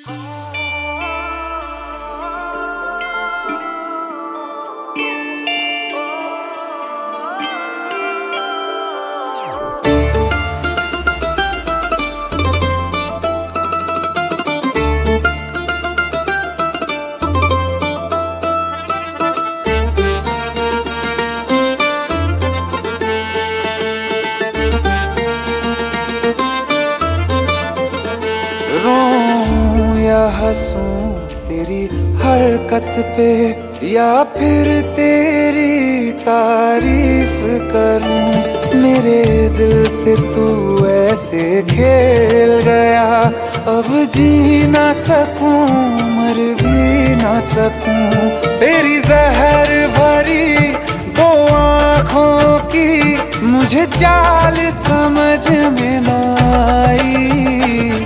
रोऊं या हंसूं तेरी हरकत पे, या फिर तेरी तारीफ करूं। मेरे दिल से तू ऐसे खेल गया, अब जी ना सकूं मर भी ना सकूं। तेरी जहर भरी दो आँखों की मुझे चाल समझ में ना आई।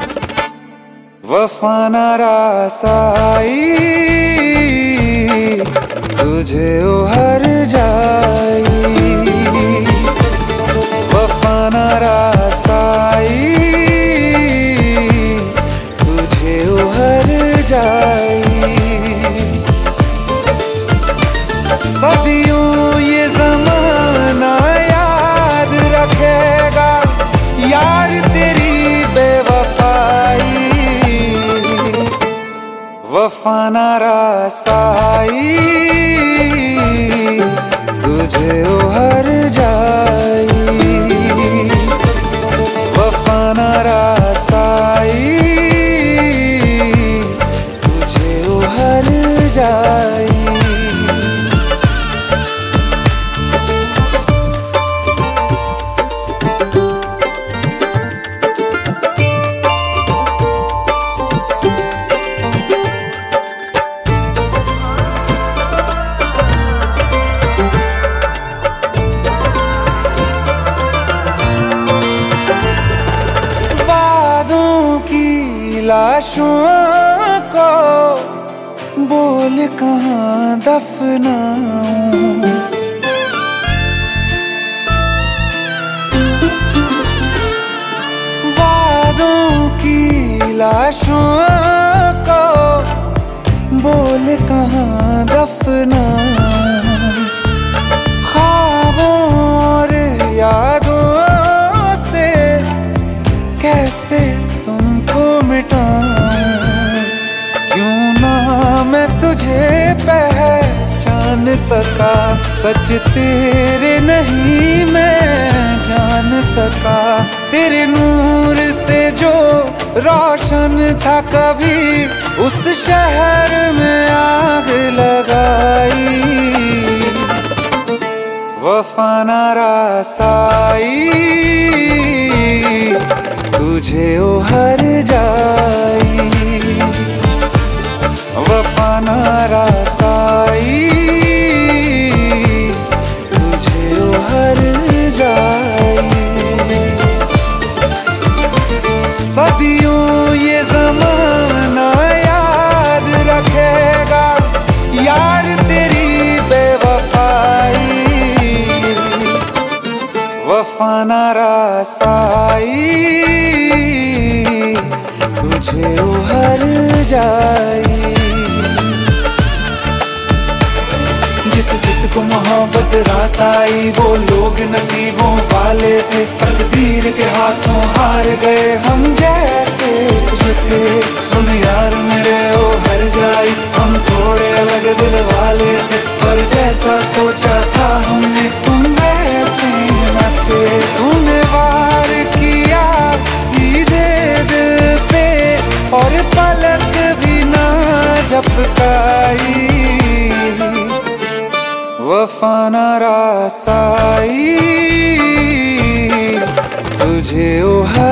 वफा न रासाई तुझे उहर जाई। वफा न रासाई तुझे उहर जाई। सदियों ये ज़माना याद रखेगा यार तेरी बेवफाई। वफा न रासाई तुझे उहर जाई। वफा न रासाई तुझे उहर जाई। लाशों को बोल कहाँ दफनाऊं। वादों की लाशों को बोल कहाँ दफनाऊं। ख्वाबों और यादों से कैसे तुमको मिटाऊं। क्यों ना मैं तुझे पहचान सका, सच तेरे नहीं मैं जान सका। तेरे नूर से जो रोशन था कभी, उस शहर में आग लगाई। वफा न रासाई तुझे उहर जाई। वफा न रासाई तुझे उहर जाई। सदियों ये ज़माना याद रखेगा यार तेरी बेवफाई। वफा न रासाई तुझे उहर जाई। जिसको मोहब्बत रास आई वो लोग नसीबों वाले थे। तकदीर के हाथों हार गए हम जैसे जो थे। सुन यार मेरे ओ हर जाई, हम थोड़े अलग दिल वाले थे, पर जैसा सोचा था हमने तुम वैसे न थे। तूने वार किया सीधे दिल पे और पलक भी ना झपकाई। वफा न रासाई तुझे उहर